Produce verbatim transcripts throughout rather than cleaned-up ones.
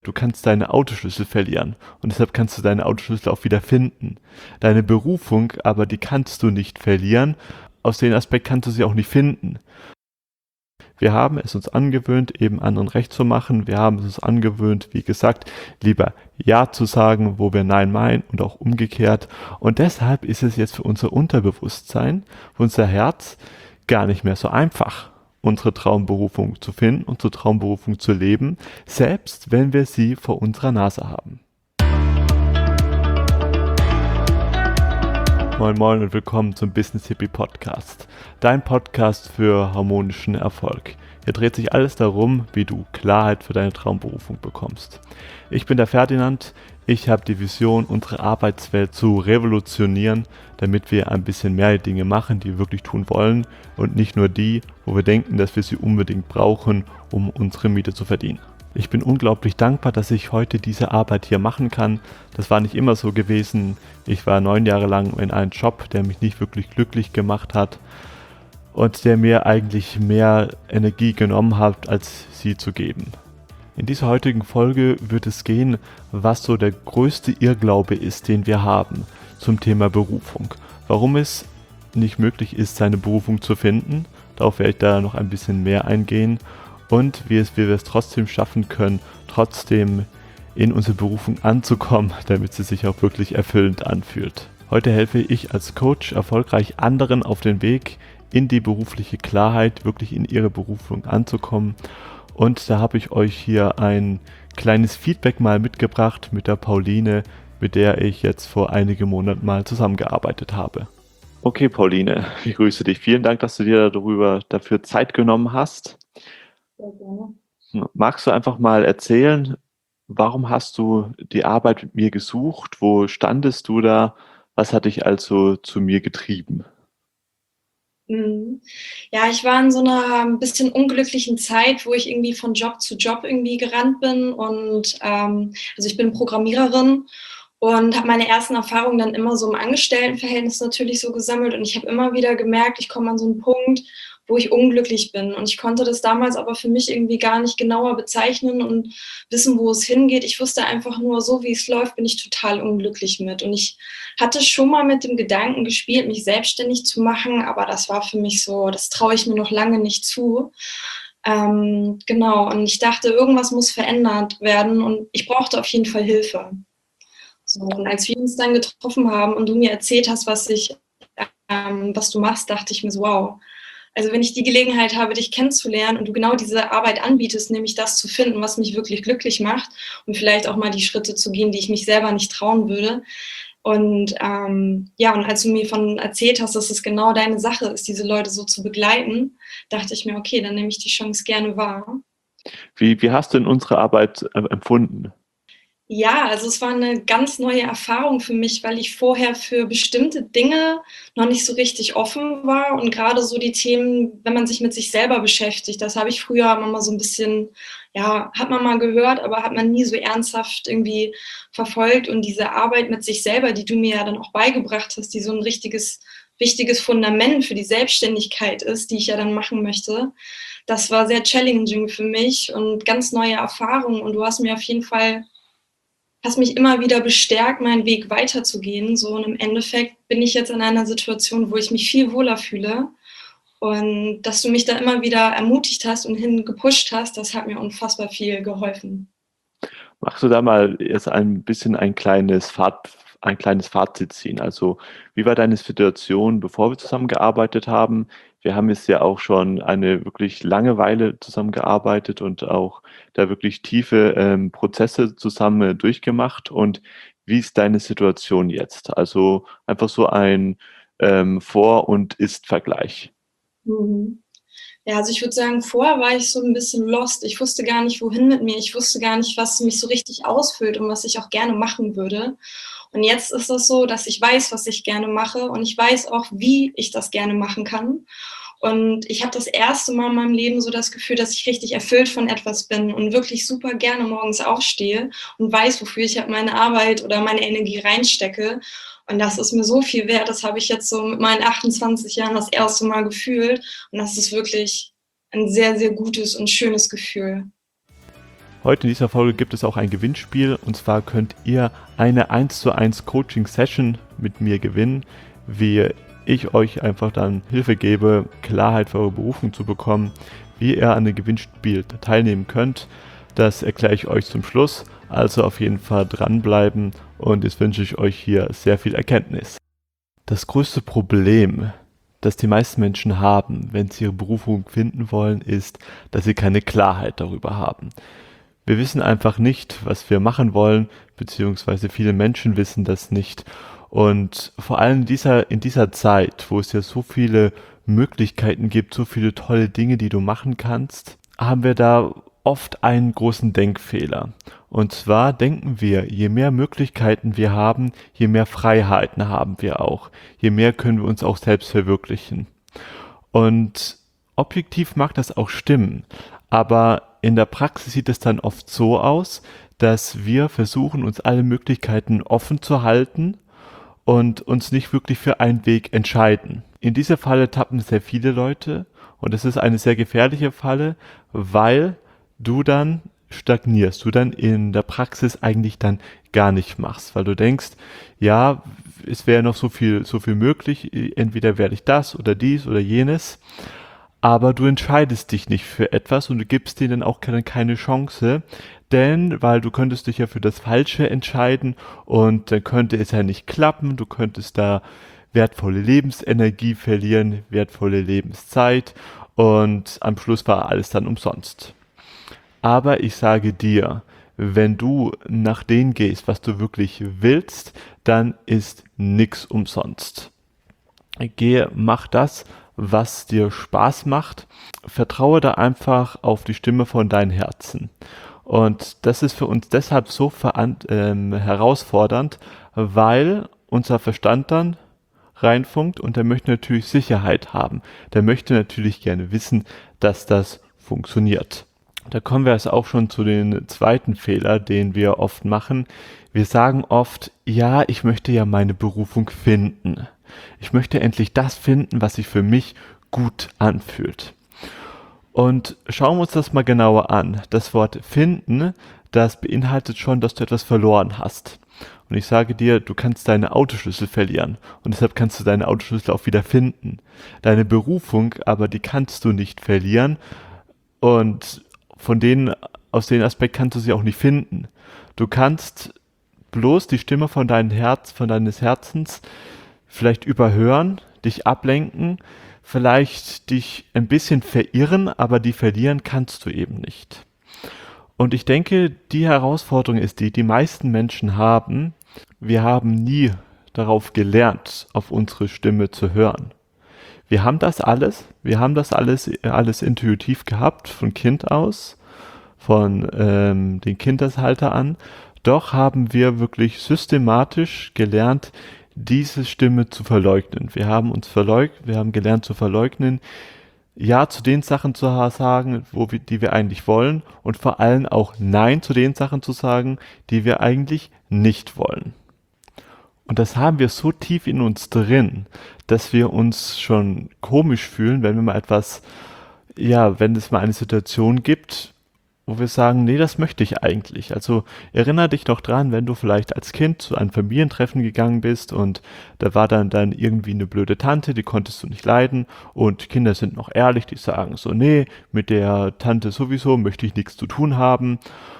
Du kannst deine Autoschlüssel verlieren und deshalb kannst du deine Autoschlüssel auch wieder finden. Deine Berufung aber, die kannst du nicht verlieren. Aus dem Aspekt kannst du sie auch nicht finden. Wir haben es uns angewöhnt, eben anderen recht zu machen. Wir haben es uns angewöhnt, wie gesagt, lieber Ja zu sagen, wo wir Nein meinen und auch umgekehrt. Und deshalb ist es jetzt für unser Unterbewusstsein, für unser Herz gar nicht mehr so einfach, unsere Traumberufung zu finden, unsere Traumberufung zu leben, selbst wenn wir sie vor unserer Nase haben. Moin Moin und willkommen zum Business Hippie Podcast, dein Podcast für harmonischen Erfolg. Hier dreht sich alles darum, wie du Klarheit für deine Traumberufung bekommst. Ich bin der Ferdinand, ich habe die Vision, unsere Arbeitswelt zu revolutionieren, damit wir ein bisschen mehr Dinge machen, die wir wirklich tun wollen und nicht nur die, wo wir denken, dass wir sie unbedingt brauchen, um unsere Miete zu verdienen. Ich bin unglaublich dankbar, dass ich heute diese Arbeit hier machen kann. Das war nicht immer so gewesen. Ich war neun Jahre lang in einem Job, der mich nicht wirklich glücklich gemacht hat und der mir eigentlich mehr Energie genommen hat, als sie zu geben. In dieser heutigen Folge wird es gehen, was so der größte Irrglaube ist, den wir haben zum Thema Berufung. Warum es nicht möglich ist, seine Berufung zu finden. Darauf werde ich da noch ein bisschen mehr eingehen. Und wie, es, wie wir es trotzdem schaffen können, trotzdem in unsere Berufung anzukommen, damit sie sich auch wirklich erfüllend anfühlt. Heute helfe ich als Coach erfolgreich anderen auf den Weg in die berufliche Klarheit, wirklich in ihre Berufung anzukommen. Und da habe ich euch hier ein kleines Feedback mal mitgebracht mit der Pauline, mit der ich jetzt vor einigen Monaten mal zusammengearbeitet habe. Okay, Pauline, ich grüße dich. Vielen Dank, dass du dir darüber dafür Zeit genommen hast. Sehr gerne. Magst du einfach mal erzählen, warum hast du die Arbeit mit mir gesucht? Wo standest du da? Was hat dich also zu mir getrieben? Mhm. Ja, ich war in so einer ein bisschen unglücklichen Zeit, wo ich irgendwie von Job zu Job irgendwie gerannt bin und ähm, also ich bin Programmiererin und habe meine ersten Erfahrungen dann immer so im Angestelltenverhältnis natürlich so gesammelt und ich habe immer wieder gemerkt, ich komme an so einen Punkt, wo ich unglücklich bin und ich konnte das damals aber für mich irgendwie gar nicht genauer bezeichnen und wissen, wo es hingeht. Ich wusste einfach nur, so wie es läuft, bin ich total unglücklich mit und ich hatte schon mal mit dem Gedanken gespielt, mich selbstständig zu machen, aber das war für mich so, das traue ich mir noch lange nicht zu. Ähm, genau, und ich dachte, irgendwas muss verändert werden und ich brauchte auf jeden Fall Hilfe. So, und als wir uns dann getroffen haben und du mir erzählt hast, was ich, ähm, was du machst, dachte ich mir so, wow. Also wenn ich die Gelegenheit habe, dich kennenzulernen und du genau diese Arbeit anbietest, nämlich das zu finden, was mich wirklich glücklich macht und vielleicht auch mal die Schritte zu gehen, die ich mich selber nicht trauen würde, und ähm, ja, und als du mir von erzählt hast, dass es genau deine Sache ist, diese Leute so zu begleiten, dachte ich mir, okay, dann nehme ich die Chance gerne wahr. Wie, wie hast du denn unsere Arbeit äh, empfunden? Ja, also es war eine ganz neue Erfahrung für mich, weil ich vorher für bestimmte Dinge noch nicht so richtig offen war und gerade so die Themen, wenn man sich mit sich selber beschäftigt, das habe ich früher immer mal so ein bisschen, ja, hat man mal gehört, aber hat man nie so ernsthaft irgendwie verfolgt und diese Arbeit mit sich selber, die du mir ja dann auch beigebracht hast, die so ein richtiges wichtiges Fundament für die Selbstständigkeit ist, die ich ja dann machen möchte, das war sehr challenging für mich und ganz neue Erfahrungen und du hast mir auf jeden Fall hast mich immer wieder bestärkt, meinen Weg weiterzugehen. So, und im Endeffekt bin ich jetzt in einer Situation, wo ich mich viel wohler fühle. Und dass du mich da immer wieder ermutigt hast und hingepusht hast, das hat mir unfassbar viel geholfen. Magst du da mal jetzt ein bisschen ein kleines Fazit, ein kleines Fazit ziehen? Also, wie war deine Situation, bevor wir zusammengearbeitet haben? Wir haben jetzt ja auch schon eine wirklich lange Weile zusammengearbeitet und auch da wirklich tiefe ähm, Prozesse zusammen durchgemacht. Und wie ist deine Situation jetzt? Also einfach so ein ähm, Vor- und Ist-Vergleich. Mhm. Ja, also ich würde sagen, vorher war ich so ein bisschen lost. Ich wusste gar nicht, wohin mit mir. Ich wusste gar nicht, was mich so richtig ausfüllt und was ich auch gerne machen würde. Und jetzt ist es so, dass ich weiß, was ich gerne mache und ich weiß auch, wie ich das gerne machen kann. Und ich habe das erste Mal in meinem Leben so das Gefühl, dass ich richtig erfüllt von etwas bin und wirklich super gerne morgens aufstehe und weiß, wofür ich halt meine Arbeit oder meine Energie reinstecke. Und das ist mir so viel wert. Das habe ich jetzt so mit meinen achtundzwanzig Jahren das erste Mal gefühlt. Und das ist wirklich ein sehr, sehr gutes und schönes Gefühl. Heute in dieser Folge gibt es auch ein Gewinnspiel, und zwar könnt ihr eine eins zu eins Coaching-Session mit mir gewinnen, wie ich euch einfach dann Hilfe gebe, Klarheit für eure Berufung zu bekommen, wie ihr an dem Gewinnspiel teilnehmen könnt. Das erkläre ich euch zum Schluss, also auf jeden Fall dranbleiben, und jetzt wünsche ich euch hier sehr viel Erkenntnis. Das größte Problem, das die meisten Menschen haben, wenn sie ihre Berufung finden wollen, ist, dass sie keine Klarheit darüber haben. Wir wissen einfach nicht, was wir machen wollen, beziehungsweise viele Menschen wissen das nicht. Und vor allem in dieser, in dieser Zeit, wo es ja so viele Möglichkeiten gibt, so viele tolle Dinge, die du machen kannst, haben wir da oft einen großen Denkfehler. Und zwar denken wir, je mehr Möglichkeiten wir haben, je mehr Freiheiten haben wir auch. Je mehr können wir uns auch selbst verwirklichen. Und objektiv mag das auch stimmen, aber in der Praxis sieht es dann oft so aus, dass wir versuchen, uns alle Möglichkeiten offen zu halten und uns nicht wirklich für einen Weg entscheiden. In dieser Falle tappen sehr viele Leute, und es ist eine sehr gefährliche Falle, weil du dann stagnierst, du dann in der Praxis eigentlich dann gar nicht machst, weil du denkst, ja, es wäre noch so viel, so viel möglich, entweder werde ich das oder dies oder jenes, aber du entscheidest dich nicht für etwas und du gibst denen dann auch keine, keine Chance, denn, weil du könntest dich ja für das Falsche entscheiden und dann könnte es ja nicht klappen, du könntest da wertvolle Lebensenergie verlieren, wertvolle Lebenszeit, und am Schluss war alles dann umsonst. Aber ich sage dir, wenn du nach dem gehst, was du wirklich willst, dann ist nix umsonst. Geh, mach das, was dir Spaß macht. Vertraue da einfach auf die Stimme von deinem Herzen. Und das ist für uns deshalb so veran- ähm, herausfordernd, weil unser Verstand dann reinfunkt und der möchte natürlich Sicherheit haben. Der möchte natürlich gerne wissen, dass das funktioniert. Da kommen wir jetzt auch schon zu dem zweiten Fehler, den wir oft machen. Wir sagen oft, ja, ich möchte ja meine Berufung finden. Ich möchte endlich das finden, was sich für mich gut anfühlt. Und schauen wir uns das mal genauer an. Das Wort finden, das beinhaltet schon, dass du etwas verloren hast. Und ich sage dir, du kannst deine Autoschlüssel verlieren und deshalb kannst du deine Autoschlüssel auch wieder finden. Deine Berufung aber, die kannst du nicht verlieren, und von denen, aus dem Aspekt kannst du sie auch nicht finden. Du kannst bloß die Stimme von deinem Herz, von deines Herzens vielleicht überhören, dich ablenken, vielleicht dich ein bisschen verirren, aber die verlieren kannst du eben nicht. Und ich denke, die Herausforderung ist die, die meisten Menschen haben, wir haben nie darauf gelernt, auf unsere Stimme zu hören. Wir haben das alles, wir haben das alles, alles intuitiv gehabt, von Kind aus, von ähm, den Kindesalter an, doch haben wir wirklich systematisch gelernt, diese Stimme zu verleugnen. Wir haben uns verleugnet, wir haben gelernt zu verleugnen, ja zu den Sachen zu sagen, wo wir, die wir eigentlich wollen, und vor allem auch Nein zu den Sachen zu sagen, die wir eigentlich nicht wollen. Und das haben wir so tief in uns drin, dass wir uns schon komisch fühlen, wenn wir mal etwas, ja, wenn es mal eine Situation gibt, wo wir sagen, nee, das möchte ich eigentlich. Also erinnere dich doch dran, wenn du vielleicht als Kind zu einem Familientreffen gegangen bist und da war dann, dann irgendwie eine blöde Tante, die konntest du nicht leiden, und Kinder sind noch ehrlich, die sagen so, nee, mit der Tante sowieso möchte ich nichts zu tun haben.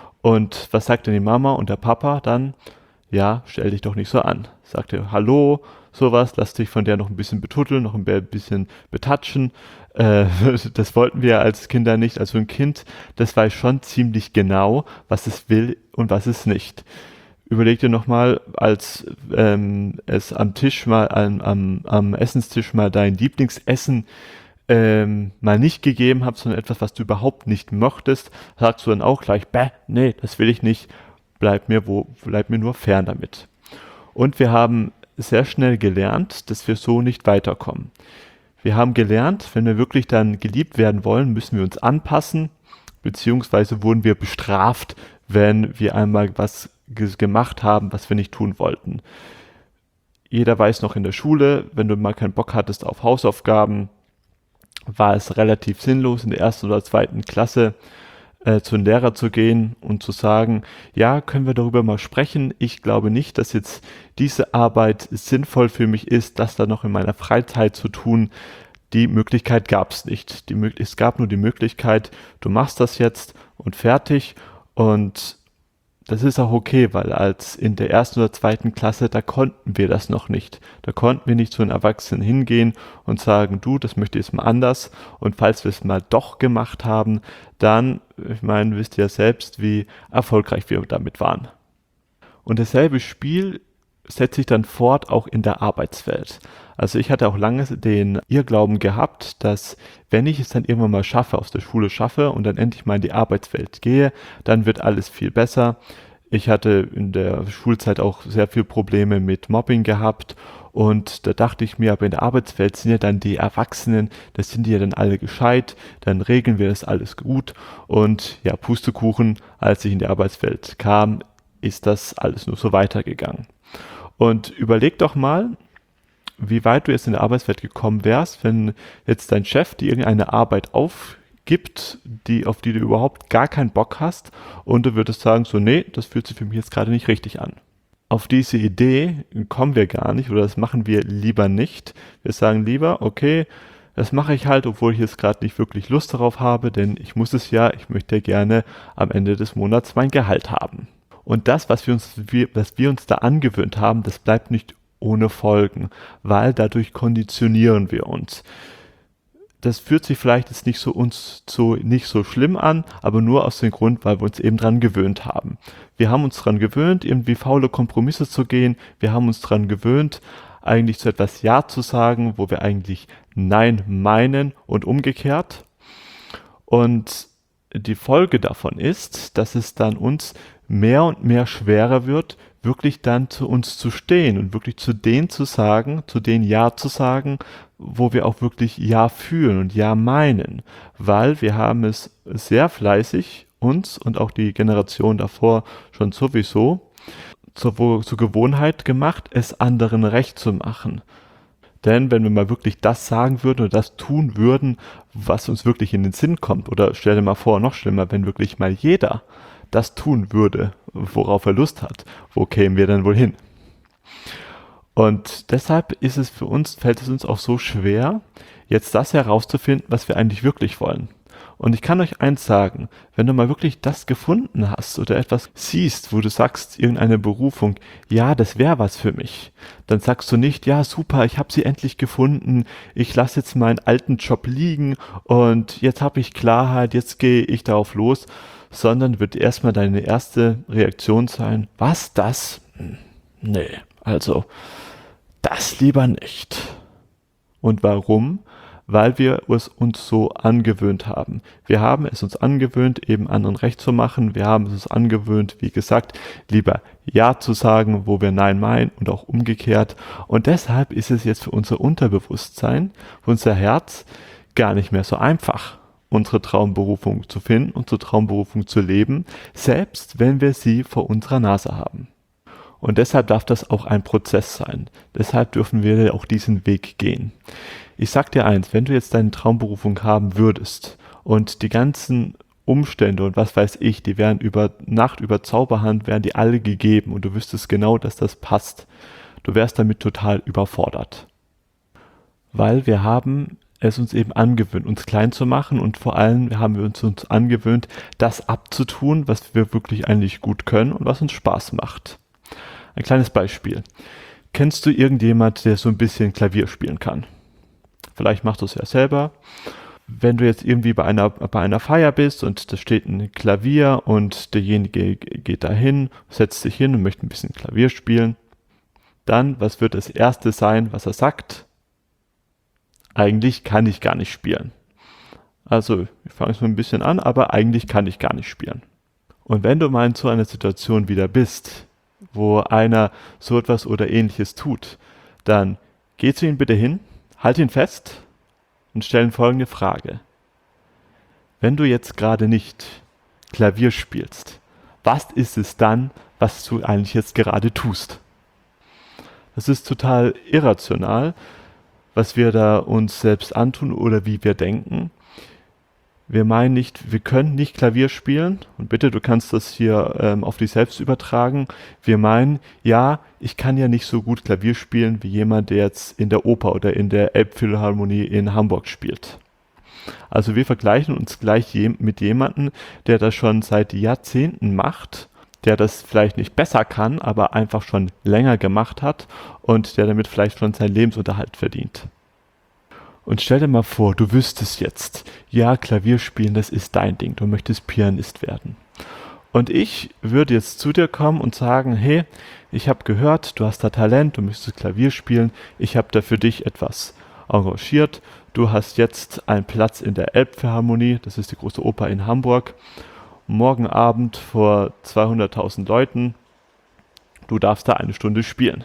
Und was sagt denn die Mama und der Papa dann? Ja, stell dich doch nicht so an. Sagt er, hallo, sowas, lass dich von der noch ein bisschen betutteln, noch ein bisschen betatschen. Äh, das wollten wir als Kinder nicht. Also ein Kind, das weiß schon ziemlich genau, was es will und was es nicht. Überleg dir nochmal, als ähm, es am Tisch mal, am, am, am Essenstisch mal dein Lieblingsessen ähm, mal nicht gegeben hat, sondern etwas, was du überhaupt nicht mochtest, sagst du dann auch gleich, bäh, nee, das will ich nicht. Bleib mir, wo, bleib mir nur fern damit. Und wir haben sehr schnell gelernt, dass wir so nicht weiterkommen. Wir haben gelernt, wenn wir wirklich dann geliebt werden wollen, müssen wir uns anpassen, beziehungsweise wurden wir bestraft, wenn wir einmal was ge- gemacht haben, was wir nicht tun wollten. Jeder weiß noch in der Schule, wenn du mal keinen Bock hattest auf Hausaufgaben, war es relativ sinnlos in der ersten oder zweiten Klasse äh, zu einem Lehrer zu gehen und zu sagen, ja, können wir darüber mal sprechen? Ich glaube nicht, dass jetzt diese Arbeit sinnvoll für mich ist, das dann noch in meiner Freizeit zu tun. Die Möglichkeit gab es nicht. Die, es gab nur die Möglichkeit, du machst das jetzt und fertig. Und das ist auch okay, weil als in der ersten oder zweiten Klasse, da konnten wir das noch nicht. Da konnten wir nicht zu einem Erwachsenen hingehen und sagen, du, das möchte ich jetzt mal anders. Und falls wir es mal doch gemacht haben, dann, ich meine, wisst ihr ja selbst, wie erfolgreich wir damit waren. Und dasselbe Spiel setzt sich dann fort auch in der Arbeitswelt. Also ich hatte auch lange den Irrglauben gehabt, dass wenn ich es dann irgendwann mal schaffe, aus der Schule schaffe und dann endlich mal in die Arbeitswelt gehe, dann wird alles viel besser. Ich hatte in der Schulzeit auch sehr viele Probleme mit Mobbing gehabt und da dachte ich mir, aber in der Arbeitswelt sind ja dann die Erwachsenen, das sind die ja dann alle gescheit, dann regeln wir das alles gut und ja, Pustekuchen, als ich in die Arbeitswelt kam, ist das alles nur so weitergegangen. Und überleg doch mal, wie weit du jetzt in der Arbeitswelt gekommen wärst, wenn jetzt dein Chef dir irgendeine Arbeit aufgibt, die, auf die du überhaupt gar keinen Bock hast und du würdest sagen, so nee, das fühlt sich für mich jetzt gerade nicht richtig an. Auf diese Idee kommen wir gar nicht oder das machen wir lieber nicht. Wir sagen lieber, okay, das mache ich halt, obwohl ich jetzt gerade nicht wirklich Lust darauf habe, denn ich muss es ja, ich möchte ja gerne am Ende des Monats mein Gehalt haben. Und das, was wir uns, was wir uns da angewöhnt haben, das bleibt nicht ohne Folgen, weil dadurch konditionieren wir uns. Das fühlt sich vielleicht jetzt nicht so uns so nicht so schlimm an, aber nur aus dem Grund, weil wir uns eben dran gewöhnt haben. Wir haben uns dran gewöhnt, irgendwie faule Kompromisse zu gehen. Wir haben uns dran gewöhnt, eigentlich zu etwas Ja zu sagen, wo wir eigentlich Nein meinen und umgekehrt. Und die Folge davon ist, dass es dann uns mehr und mehr schwerer wird, wirklich dann zu uns zu stehen und wirklich zu denen zu sagen, zu denen Ja zu sagen, wo wir auch wirklich Ja fühlen und Ja meinen. Weil wir haben es sehr fleißig, uns und auch die Generation davor schon sowieso, zur, zur Gewohnheit gemacht, es anderen recht zu machen. Denn wenn wir mal wirklich das sagen würden oder das tun würden, was uns wirklich in den Sinn kommt, oder stell dir mal vor, noch schlimmer, wenn wirklich mal jeder das tun würde, worauf er Lust hat, wo kämen wir denn wohl hin? Und deshalb ist es für uns, fällt es uns auch so schwer, jetzt das herauszufinden, was wir eigentlich wirklich wollen. Und ich kann euch eins sagen, wenn du mal wirklich das gefunden hast oder etwas siehst, wo du sagst, irgendeine Berufung, ja, das wäre was für mich, dann sagst du nicht, ja, super, ich habe sie endlich gefunden, ich lasse jetzt meinen alten Job liegen und jetzt habe ich Klarheit, jetzt gehe ich darauf los, sondern wird erstmal deine erste Reaktion sein, was, das? Nee, also das lieber nicht. Und warum? Weil wir es uns so angewöhnt haben. Wir haben es uns angewöhnt, eben anderen recht zu machen. Wir haben es uns angewöhnt, wie gesagt, lieber Ja zu sagen, wo wir Nein meinen und auch umgekehrt. Und deshalb ist es jetzt für unser Unterbewusstsein, für unser Herz gar nicht mehr so einfach, unsere Traumberufung zu finden, unsere Traumberufung zu leben, selbst wenn wir sie vor unserer Nase haben. Und deshalb darf das auch ein Prozess sein. Deshalb dürfen wir auch diesen Weg gehen. Ich sag dir eins, wenn du jetzt deine Traumberufung haben würdest und die ganzen Umstände und was weiß ich, die wären über Nacht, über Zauberhand, wären die alle gegeben und du wüsstest genau, dass das passt, du wärst damit total überfordert. Weil wir haben es uns eben angewöhnt, uns klein zu machen und vor allem haben wir uns, uns angewöhnt, das abzutun, was wir wirklich eigentlich gut können und was uns Spaß macht. Ein kleines Beispiel. Kennst du irgendjemand, der so ein bisschen Klavier spielen kann? Vielleicht machst du es ja selber. Wenn du jetzt irgendwie bei einer, bei einer Feier bist und da steht ein Klavier und derjenige geht dahin, setzt sich hin und möchte ein bisschen Klavier spielen, dann, was wird das Erste sein, was er sagt? Eigentlich kann ich gar nicht spielen. Also, ich fange es mal ein bisschen an, aber eigentlich kann ich gar nicht spielen. Und wenn du mal in so einer Situation wieder bist, wo einer so etwas oder Ähnliches tut, dann geh zu ihm bitte hin, halt ihn fest und stell ihm folgende Frage. Wenn du jetzt gerade nicht Klavier spielst, was ist es dann, was du eigentlich jetzt gerade tust? Das ist total irrational, was wir da uns selbst antun oder wie wir denken. Wir meinen nicht, wir können nicht Klavier spielen und bitte, du kannst das hier ähm, auf dich selbst übertragen. Wir meinen, ja, ich kann ja nicht so gut Klavier spielen wie jemand, der jetzt in der Oper oder in der Elbphilharmonie in Hamburg spielt. Also wir vergleichen uns gleich je- mit jemandem, der das schon seit Jahrzehnten macht, der das vielleicht nicht besser kann, aber einfach schon länger gemacht hat und der damit vielleicht schon seinen Lebensunterhalt verdient. Und stell dir mal vor, du wüsstest jetzt, ja, Klavier spielen, das ist dein Ding, du möchtest Pianist werden. Und ich würde jetzt zu dir kommen und sagen, hey, ich habe gehört, du hast da Talent, du möchtest Klavier spielen, ich habe da für dich etwas engagiert, du hast jetzt einen Platz in der Elbphilharmonie, das ist die große Oper in Hamburg, morgen Abend vor zweihunderttausend Leuten, du darfst da eine Stunde spielen.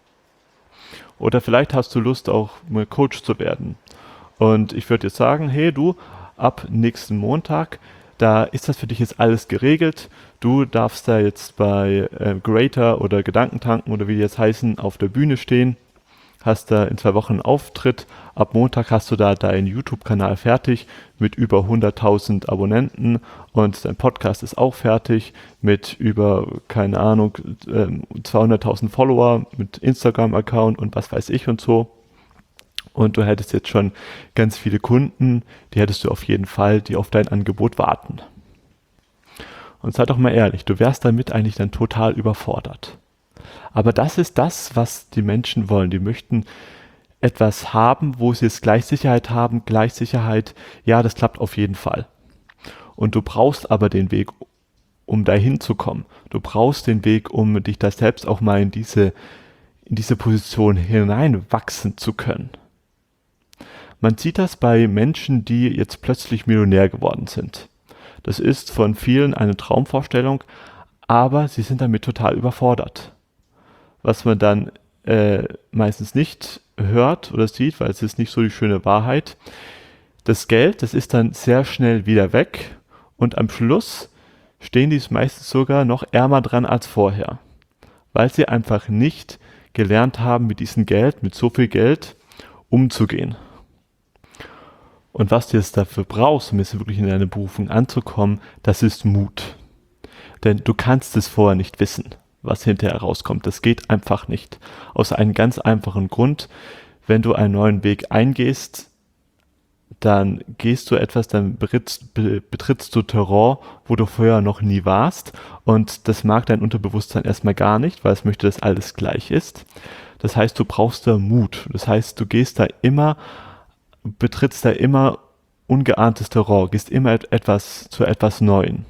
Oder vielleicht hast du Lust, auch mal Coach zu werden. Und ich würde jetzt sagen, hey du, ab nächsten Montag, da ist das für dich jetzt alles geregelt. Du darfst da jetzt bei äh, Greater oder Gedankentanken oder wie die jetzt heißen, auf der Bühne stehen. Hast da in zwei Wochen einen Auftritt. Ab Montag hast du da deinen YouTube-Kanal fertig mit über hunderttausend Abonnenten und dein Podcast ist auch fertig mit über, keine Ahnung, zweihunderttausend Follower mit Instagram-Account und was weiß ich und so. Und du hättest jetzt schon ganz viele Kunden, die hättest du auf jeden Fall, die auf dein Angebot warten. Und sei doch mal ehrlich, du wärst damit eigentlich dann total überfordert. Aber das ist das, was die Menschen wollen. Die möchten etwas haben, wo sie jetzt gleich Sicherheit haben. Gleich Sicherheit, ja, das klappt auf jeden Fall. Und du brauchst aber den Weg, um dahin zu kommen. Du brauchst den Weg, um dich da selbst auch mal in diese, in diese Position hineinwachsen zu können. Man sieht das bei Menschen, die jetzt plötzlich Millionär geworden sind. Das ist von vielen eine Traumvorstellung, aber sie sind damit total überfordert. Was man dann äh, meistens nicht hört oder sieht, weil es ist nicht so die schöne Wahrheit. Das Geld, das ist dann sehr schnell wieder weg und am Schluss stehen die meistens sogar noch ärmer dran als vorher, weil sie einfach nicht gelernt haben, mit diesem Geld, mit so viel Geld umzugehen. Und was du jetzt dafür brauchst, um jetzt wirklich in deine Berufung anzukommen, das ist Mut. Denn du kannst es vorher nicht wissen, was hinterher rauskommt. Das geht einfach nicht. Aus einem ganz einfachen Grund, wenn du einen neuen Weg eingehst, dann gehst du etwas, dann betrittst, betrittst du Terrain, wo du vorher noch nie warst. Und das mag dein Unterbewusstsein erstmal gar nicht, weil es möchte, dass alles gleich ist. Das heißt, du brauchst da Mut. Das heißt, du gehst da immer, betrittst da immer ungeahntes Terrain, gehst immer etwas zu etwas Neuem.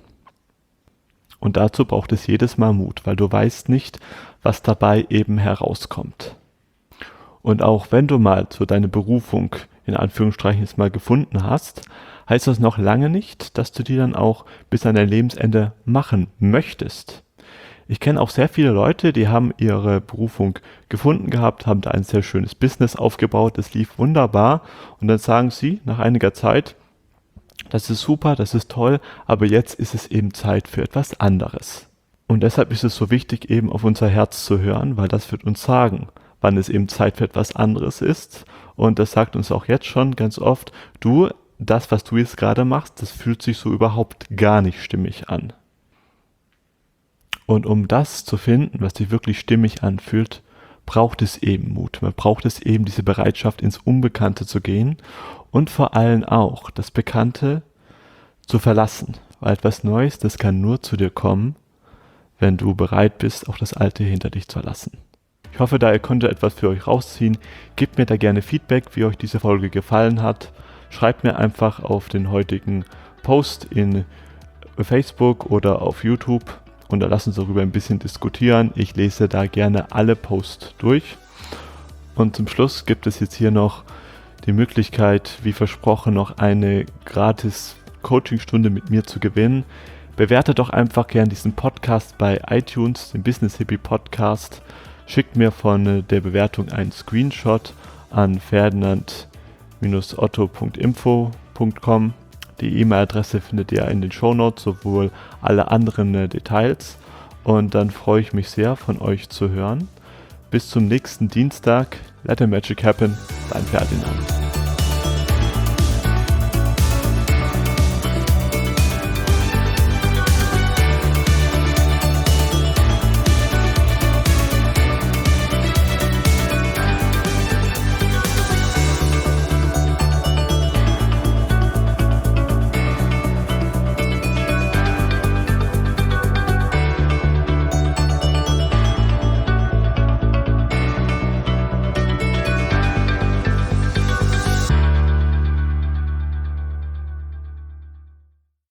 Und dazu braucht es jedes Mal Mut, weil du weißt nicht, was dabei eben herauskommt. Und auch wenn du mal so deine Berufung in Anführungsstrichen jetzt mal gefunden hast, heißt das noch lange nicht, dass du die dann auch bis an dein Lebensende machen möchtest. Ich kenne auch sehr viele Leute, die haben ihre Berufung gefunden gehabt, haben da ein sehr schönes Business aufgebaut, das lief wunderbar und dann sagen sie nach einiger Zeit, das ist super, das ist toll, aber jetzt ist es eben Zeit für etwas anderes. Und deshalb ist es so wichtig, eben auf unser Herz zu hören, weil das wird uns sagen, wann es eben Zeit für etwas anderes ist. Und das sagt uns auch jetzt schon ganz oft, du, das, was du jetzt gerade machst, das fühlt sich so überhaupt gar nicht stimmig an. Und um das zu finden, was sich wirklich stimmig anfühlt, braucht es eben Mut. Man braucht es eben diese Bereitschaft, ins Unbekannte zu gehen und vor allem auch das Bekannte zu verlassen. Weil etwas Neues, das kann nur zu dir kommen, wenn du bereit bist, auch das Alte hinter dich zu lassen. Ich hoffe, da ihr konntet etwas für euch rausziehen. Gebt mir da gerne Feedback, wie euch diese Folge gefallen hat. Schreibt mir einfach auf den heutigen Post in Facebook oder auf YouTube und da lasst uns darüber ein bisschen diskutieren. Ich lese da gerne alle Posts durch. Und zum Schluss gibt es jetzt hier noch die Möglichkeit, wie versprochen, noch eine gratis Coachingstunde mit mir zu gewinnen. Bewertet doch einfach gern diesen Podcast bei iTunes, den Business Hippie Podcast. Schickt mir von der Bewertung einen Screenshot an ferdinand otto punkt info punkt com. Die E-Mail-Adresse findet ihr in den Shownotes, sowohl alle anderen äh, Details. Und dann freue ich mich sehr, von euch zu hören. Bis zum nächsten Dienstag. Let the magic happen. Dein Ferdinand.